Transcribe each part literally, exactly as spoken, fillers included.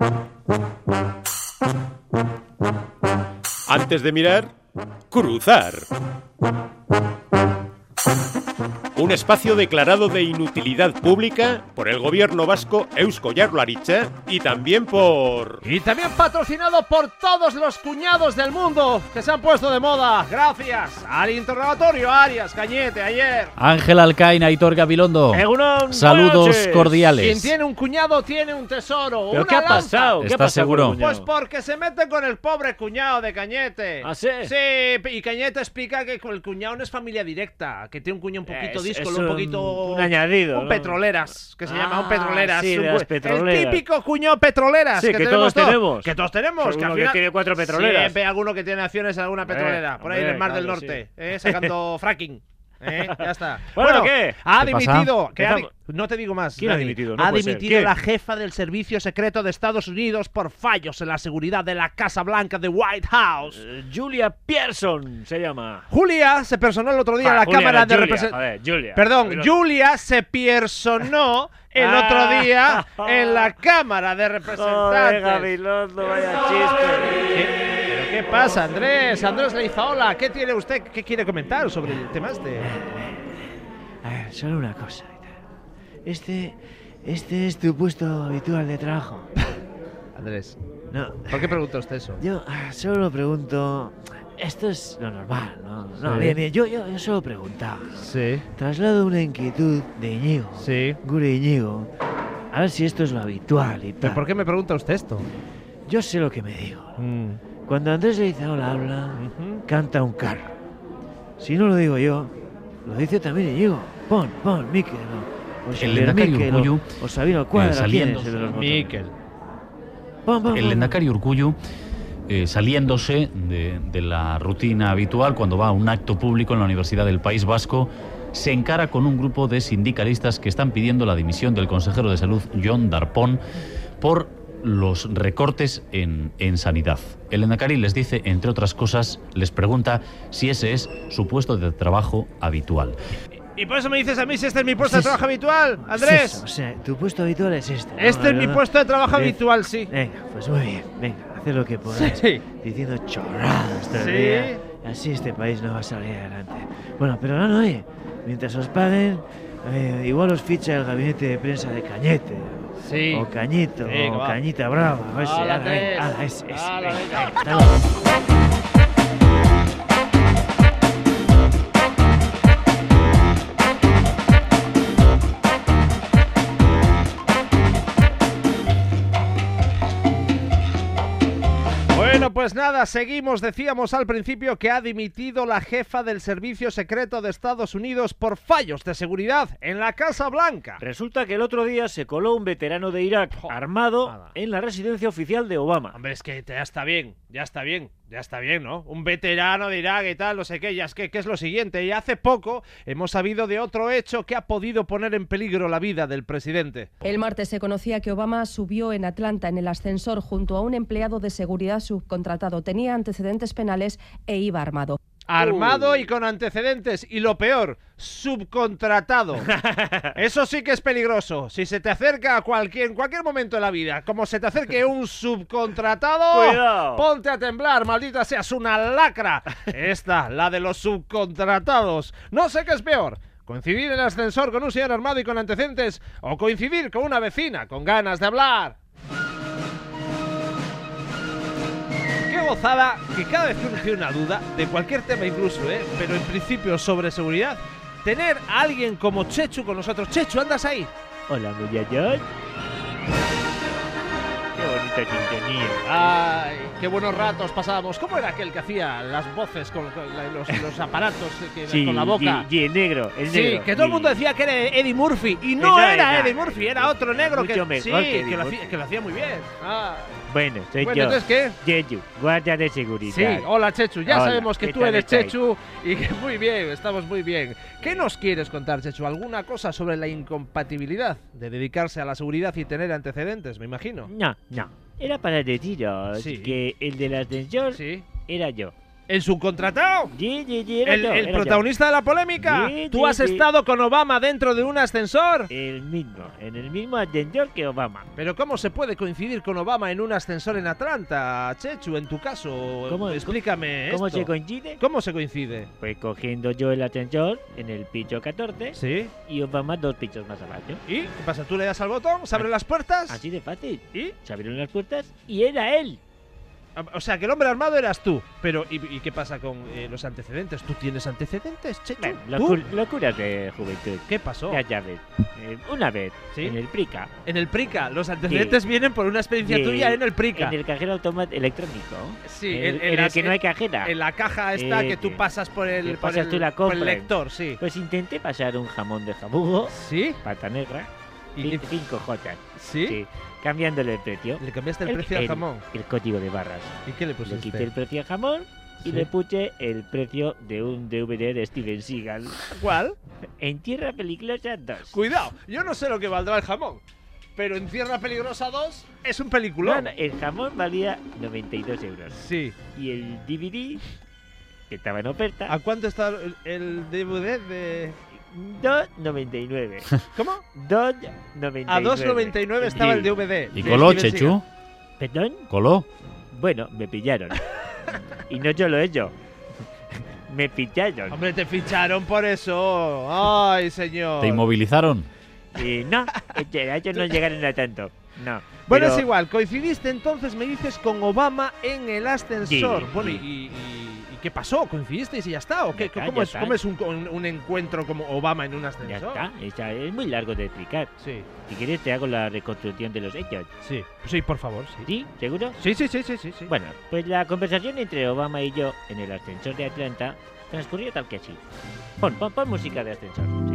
Antes de mirar, cruzar. Un espacio declarado de inutilidad pública por el gobierno vasco Eusko Jaurlaritza y también por... Y también patrocinado por todos los cuñados del mundo que se han puesto de moda gracias al interrogatorio Arias Cañete ayer. Ángel Alcaina, Aitor Gabilondo. Egunon, saludos cordiales. Quien tiene un cuñado tiene un tesoro. ¿Pero una qué ha lanza. pasado? ¿Qué ha ¿Estás pasado seguro? con el cuñado? Pues porque se mete con el pobre cuñado de Cañete. ¿Ah, sí? Sí, y Cañete explica que con el cuñado no es familia directa, que tiene un cuñado un poquito Es- díscolo, es un un- poquito... un añadido, Un ¿no? petroleras, que se llama un Ah, petroleras. sí, de un las cu- petroleras. El típico cuñado petroleras. Sí, que tenemos todos tenemos. Que todos tenemos. Pues que, uno al que final... tiene cuatro petroleras. Siempre hay alguno que tiene acciones en alguna petrolera, por ahí en el hombre, Mar del claro, Norte, sí. eh, sacando fracking. ¿Eh? Ya está. Bueno, ¿qué? Ha ¿Qué pasa? dimitido. Que ha di- Empezamos. no te digo más. ¿Quién ha Dani. dimitido? No ha puede ser. dimitido ¿Quién? la jefa del Servicio Secreto de Estados Unidos por fallos en la seguridad de la Casa Blanca de White House. Eh, Julia Pearson se llama. Julia se personó el otro día en Ah, la Julia, Cámara no, de Julia. Representantes. A ver, Julia. Perdón, Gabilondo. Julia se personó el Ah. otro día en la Cámara de Joder, Representantes. Gabilondo, vaya chiste. ¿Qué? ¿Pero qué pasa, Andrés? Andrés Leizaola, ¿qué tiene usted? ¿Qué quiere comentar sobre el tema este? A ver, solo una cosa. Este, este es tu puesto habitual de trabajo. Andrés, No, ¿por qué pregunta usted eso? yo ah, solo pregunto. Esto es lo normal, ¿no? No, Sí. bien, bien. Yo, yo, yo solo preguntaba. Sí, Traslado una inquietud de Íñigo. sí. Gure Íñigo. A ver si esto es lo habitual y ¿Pero tal. por qué me pregunta usted esto? Yo sé lo que me digo. Mm. Cuando Andrés Leizaola habla, Ujú. canta un carro. Si no lo digo yo, lo dice también Íñigo. Pon, pon, Miquel. O, o Xavier lehendakari Miquel, Urkullu, o, o Sabino Cuadra. eh, saliendo- ¿quién es el de los motores? Miquel. Pon, pon, El pon. Lehendakari Urkullu, eh, saliéndose de, de la rutina habitual cuando va a un acto público en la Universidad del País Vasco, se encara con un grupo de sindicalistas que están pidiendo la dimisión del consejero de Salud, Jon Darpón, por los recortes en, en sanidad. El Lehendakari les dice, entre otras cosas, les pregunta si ese es su puesto de trabajo habitual. ¿Y por eso me dices a mí si este es mi puesto Sí, de trabajo habitual, Es Andrés? eso, o sea, tu puesto habitual es este. ¿no? Este es mi ¿Verdad? puesto de trabajo De- habitual, sí. Venga, pues muy bien. Venga, haz lo que podáis. Sí. Diciendo chorradas todo el Sí. día. Así este país no va a salir adelante. Bueno, pero no, no, oye. Mientras os paguen, eh, igual os ficha el gabinete de prensa de Cañete. Sí. O Cañito, Venga, o va. Cañita Brava. O ese, Hala, ala, venga, Andrés. ala, ese, ese, Hala, venga, venga. venga, hasta luego. Bueno, pues nada, seguimos. Decíamos al principio que ha dimitido la jefa del Servicio Secreto de Estados Unidos por fallos de seguridad en la Casa Blanca. Resulta que el otro día se coló un veterano de Irak Jo, armado nada. en la residencia oficial de Obama. Hombre, es que ya está bien, ya está bien, ya está bien, ¿no? Un veterano de Irak y tal, no sé qué, ya es que ¿qué es lo siguiente? Y hace poco hemos sabido de otro hecho que ha podido poner en peligro la vida del presidente. El martes se conocía que Obama subió en Atlanta en el ascensor junto a un empleado de seguridad subcontratado. Tenía antecedentes penales e iba armado. Armado y con antecedentes. Y lo peor, subcontratado. Eso sí que es peligroso. Si se te acerca a cualquier, en cualquier momento de la vida, como se te acerque un subcontratado, Cuidado. ponte a temblar, maldita seas una lacra. Esta, la de los subcontratados. No sé qué es peor. Coincidir en el ascensor con un señor armado y con antecedentes, o coincidir con una vecina con ganas de hablar. Qué gozada que cada vez que uno tiene una duda, de cualquier tema incluso, ¿eh? Pero en principio sobre seguridad, tener a alguien como Chechu con nosotros. Chechu, ¿andas ahí? Hola, muchachos. Qué bonita sintonía. Ay, qué buenos ratos pasábamos. ¿Cómo era aquel que hacía las voces con, con la- los, los aparatos que, Sí, con la boca? Y, y el negro, el Sí, negro. que todo el Y- mundo decía que era Eddie Murphy y no No, era no, Eddie Murphy, era otro negro que, mucho mejor sí, que Eddie que, lo Murphy. hacía, que lo hacía muy bien. Ah. Bueno, soy Bueno, yo. entonces, ¿qué? Chechu, guardia de seguridad. Sí, hola Chechu, ya Hola, sabemos que ¿qué tú tal eres estáis? Chechu y que muy bien, estamos muy bien. ¿Qué nos quieres contar, Chechu? ¿Alguna cosa sobre la incompatibilidad de dedicarse a la seguridad y tener antecedentes, me imagino? No, no. Era para deciros Sí. que el del ascensor Sí. era yo. ¿El subcontratado? Sí, sí, sí, era ¿El, yo, el era yo. protagonista de la polémica? Sí, ¿Tú sí, has sí. estado con Obama dentro de un ascensor? El mismo, en el mismo ascensor que Obama. Pero ¿cómo se puede coincidir con Obama en un ascensor en Atlanta, Chechu, en tu caso? ¿Cómo- Explícame ¿Cómo esto. se coincide? ¿Cómo se coincide? Pues cogiendo yo el ascensor en el piso catorce ¿Sí? y Obama dos pisos más abajo. ¿Y qué pasa? ¿Tú le das al botón? ¿Se abren las puertas? Así de fácil. ¿Y? Se abrieron las puertas y era él. O sea, que el hombre armado eras tú. Pero, ¿y, y qué pasa con eh, los antecedentes? ¿Tú tienes antecedentes, Chechu? Bueno, ¿Tú? locu- locuras de juventud. ¿Qué pasó? Ya sabes. Eh, una vez, ¿Sí? en el Prica, En el Prica. Los antecedentes vienen por una experiencia Sí, tuya en el Prica. en el cajero automático electrónico. Sí, en, en- el, en en el las- que no hay cajera. En la caja esta Eh, que tú que- pasas por el, que por pasas el- tú la por el compra. lector, sí. Pues intenté pasar un jamón de jabugo, ¿Sí? pata negra, ¿Y cin- cinco jotas. ¿Sí? Sí, cambiándole el precio. ¿Le cambiaste el, El- precio al el- jamón? El código de barras. ¿Y qué le Le pusiste? quité el precio al jamón y Sí. le puse el precio de un D V D de Steven Seagal. ¿Cuál? En Tierra Peligrosa dos. Cuidado, yo no sé lo que valdrá el jamón, pero en Tierra Peligrosa dos es un No, peliculón. no, el jamón valía noventa y dos euros. Sí. Y el D V D, que estaba en oferta, ¿A cuánto está el, el D V D de...? dos noventa y nueve. ¿Cómo? dos noventa y nueve. A dos noventa y nueve estaba Sí. el D V D. ¿Y de coló, Steven Chechu? Seagal. ¿Perdón? ¿Coló? Bueno, me pillaron. Y no solo eso. Me pillaron. Hombre, te ficharon por eso. Ay, señor. ¿Te inmovilizaron? Y no, a ellos no llegaron a tanto. No. Bueno, pero- es igual. Coincidiste entonces, me dices, con Obama en el ascensor. Sí, bueno, sí. y, y- ¿y qué pasó? ¿Coincidisteis y ya está? ¿O qué? Ya está, ¿Cómo, ya es, está. cómo es un, un- un encuentro como Obama en un Ya ascensor? está. Esa- es muy largo de explicar. Sí, Si quieres te hago la reconstrucción de los hechos. sí. Sí, por favor, sí. ¿Sí? ¿Seguro? Sí, sí, sí, sí, sí. sí. Bueno, pues la conversación entre Obama y yo en el ascensor de Atlanta transcurrió tal que así. Pon, pon, pon música de ascensor. sí.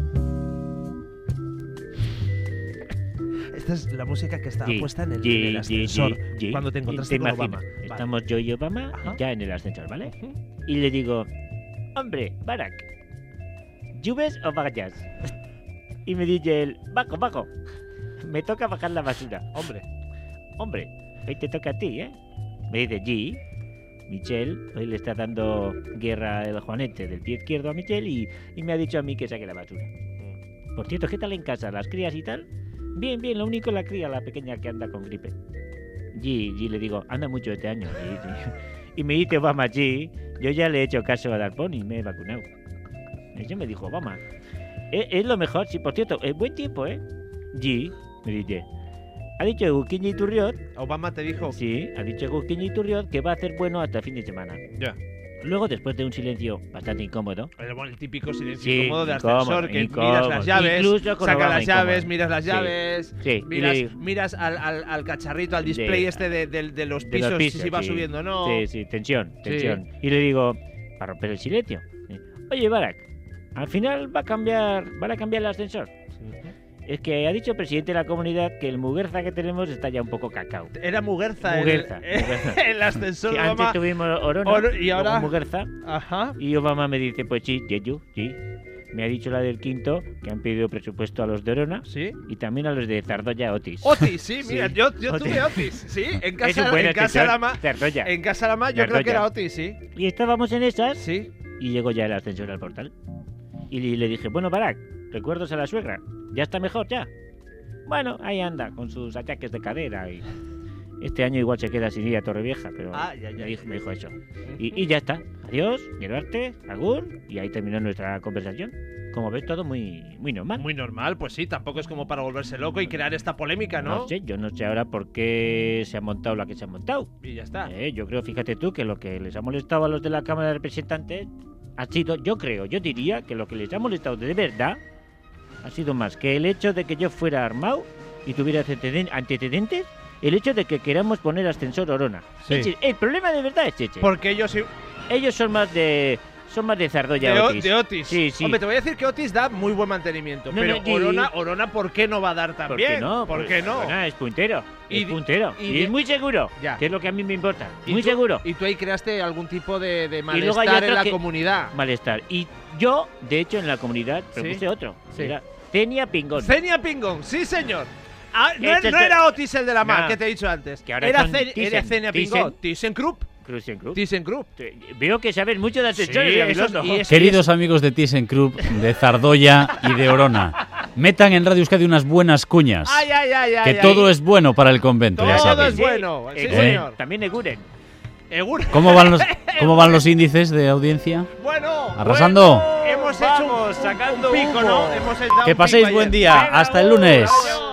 Esta es la música que estaba Sí, puesta en el, sí, en el sí, ascensor sí, sí. cuando te encontraste Te con imaginas, Obama. Vale. Estamos yo y Obama Ajá. ya en el ascensor, ¿vale? Ujú. Y le digo, hombre, Barack, ¿lluves o vayas? Y me dice él, bajo, bajo. Me toca bajar la basura. Hombre, Hombre, hoy te toca a ti, ¿eh? Me dice, G. Michelle, hoy le está dando guerra el Juanete del pie izquierdo a Michelle y, y me ha dicho a mí que saque la basura. Por cierto, ¿qué tal en casa? ¿Las crías y tal? Bien, bien, lo único la cría, la pequeña que anda con gripe. G, G le digo, anda mucho este año. G, G. Y me dice Obama, G, yo ya le he hecho caso a Darpón y me he vacunado. Eso me dijo Obama. Es, es lo mejor, sí, por cierto, es buen tiempo, ¿eh? G, me dice, ha dicho Agustín Iturriot, Obama te dijo. sí, ha dicho Agustín Iturriot que va a hacer bueno hasta el fin de semana. Ya. Luego, después de un silencio bastante incómodo, Pero bueno, el típico silencio Sí, incómodo de incómodo, ascensor, que incómodo. miras las llaves, Incluso con sacas Obama las incómodo. llaves, miras las Sí, llaves, sí, y miras, le- miras al, al, al cacharrito, al display De- este de, de- de los de pisos, los pisos, si va sí. subiendo o no. Sí, sí, tensión, Sí. tensión. Y le digo, para romper el silencio, eh, oye, Barack, al final va a cambiar, van a cambiar el ascensor. Es que ha dicho el presidente de la comunidad que el Muguerza que tenemos está ya un poco cacao. Era Muguerza, Muguerza, en el, Muguerza. el ascensor Que de antes Obama. tuvimos Orona Oro- y luego ahora- Muguerza. Ajá. Y Obama me dice, pues sí, Yeyu, sí. Me ha dicho la del quinto que han pedido presupuesto a los de Orona Sí. y también a los de Zardoya Otis. Otis, sí, Sí. mira, yo, yo Otis. tuve Otis, sí, en Es un casa, buen en casa ascensor, Lama, Zardoya. en casa Lama yo creo Zardoya. que era Otis, sí. Y estábamos en esas Sí. y llegó ya el ascensor al portal. Y le le dije, bueno, Barack, recuerdos a la suegra. ¿Ya está mejor ya? Bueno, ahí anda, con sus ataques de cadera y... Este año igual se queda sin ir a Torrevieja, pero Ah, ya, ya, me, dijo, ya. me dijo eso. Y, y ya está. Adiós, Gerarte, Agur, y ahí terminó nuestra conversación. Como ves, todo muy, muy normal. Muy normal, pues sí, tampoco es como para volverse loco y crear esta polémica, ¿no? No sé, yo no sé ahora por qué se ha montado la que se ha montado. Y ya está. Eh, yo creo, fíjate tú, que lo que les ha molestado a los de la Cámara de Representantes ha sido, yo creo, yo diría que lo que les ha molestado de verdad ha sido más que el hecho de que yo fuera armado y tuviera anteceden- antecedentes, el hecho de que queramos poner ascensor Orona. Sí. Es decir, el problema de verdad es ese. Porque ellos sí. Ellos son más de son más de Zardoya De, O- Otis. de Otis. Sí, sí. Hombre, te voy a decir que Otis da muy buen mantenimiento. No, pero no, y- Orona, Orona, ¿por qué no va a dar ¿Por también? qué no? ¿Por Pues, qué no? Orona es puntero. Y es de- puntero. y Y, de- es muy seguro. Ya. Que es lo que a mí me importa. Y Muy tú- seguro. Y tú ahí creaste algún tipo de, de luego hay malestar otro en la que- comunidad. Malestar. Y yo, de hecho, en la comunidad propuse Sí. otro. Sí. Era Tenia Pingón. Cenia Pingón, sí señor. Ah, no, Este no es- era Otis el de la mar, No. que te he dicho antes. Que ahora era, son Ce- era Thyssen, Cenia Thyssen. Pingón. ThyssenKrupp. ThyssenKrupp. ThyssenKrupp. Te- Veo que sabes mucho de ascensores, Sí, Gabilondo. eso- y es- Queridos amigos de ThyssenKrupp, de Zardoya y de Orona, metan en Radio Euskadi unas buenas cuñas. Ay, ay, ay, ay, que ay. todo es bueno para el convento, ya Todo saben. es bueno. Sí, Eguren, señor. También Eguren. Eguren. ¿Cómo van los, cómo van los índices de audiencia? Bueno. Arrasando. bueno, hemos hecho Vamos, un, sacando un pico, humo. ¿no? Hemos hecho Que un paséis pico buen ayer. día. Venga, Hasta el lunes. adiós.